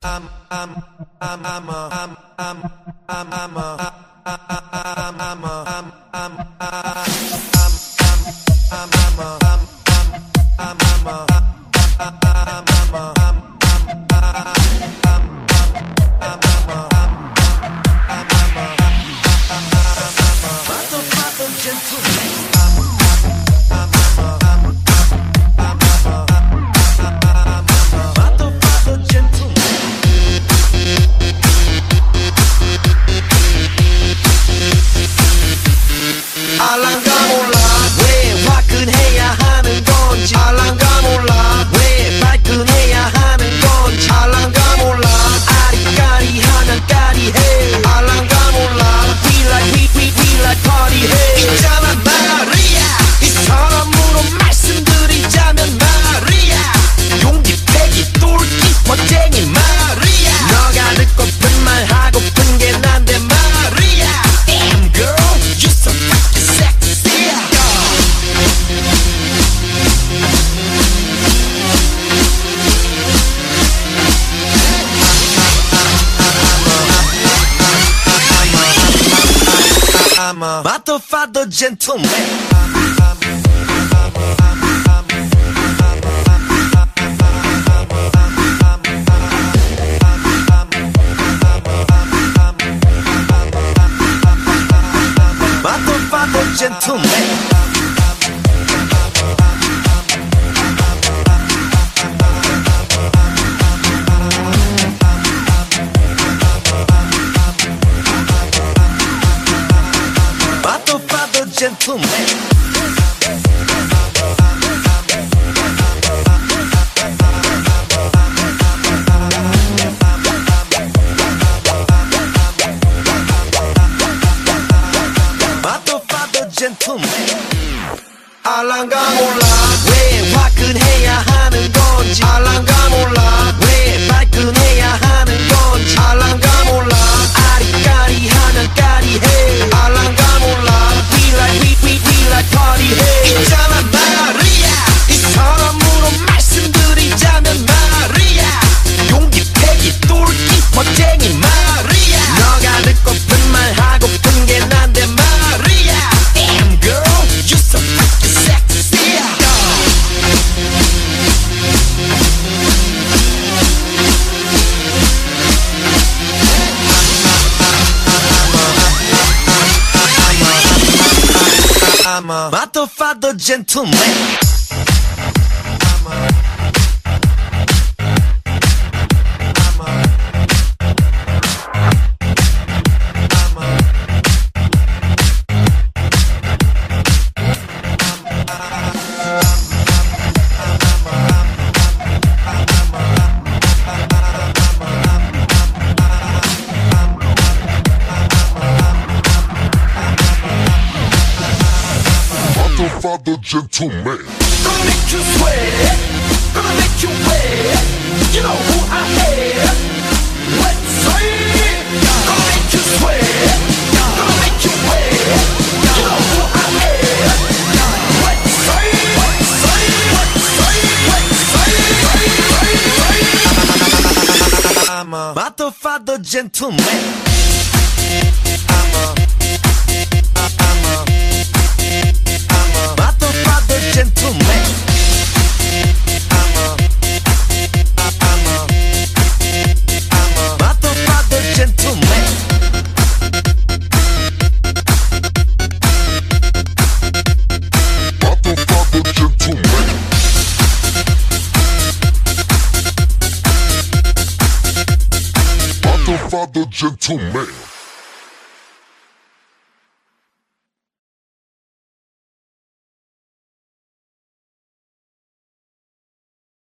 알랑가 몰라 왜 화끈해야 하는 건지 알랑가 몰라 왜 발끈해야 하는 건지 알랑가 몰라 아리까리하면 까리해 알랑가 몰라 We like party 해 있잖아 말이야 이 사람으로 말씀드리자면 말이야 용기 패기 똘끼 멋쟁이 말이야 너가 듣고픈 말 하고픈 게 난데 말이야 Damn girl you so fucking sexy I'm a motherfucker gentleman motherfucker gentleman motherfucker gentleman gentleman 알랑가 몰라 왜 화끈해야 하는 건지 알랑가 몰라 왜 발끈해야 하는 건지 알랑가 몰라 아리까리하면 까리해 알랑가 몰라 We like party 해 있잖아 말이야 이 사람으로 말씀드리자면 말이야 용기 패기 똘끼 멋쟁이 말이야 너가 듣고픈 말 하고픈 게 난데 말이야 Damn girl you so fucking sexy I'm a motherfucker gentleman Father gentleman Gonna make you sweat Gonna make you wet You know who I am Let's say Gonna make you sweat Gonna make you wet You know who I am Let's say I'm a motherfucker gentleman gentleman motherfucker gentleman motherfucker gentleman motherfucker gentleman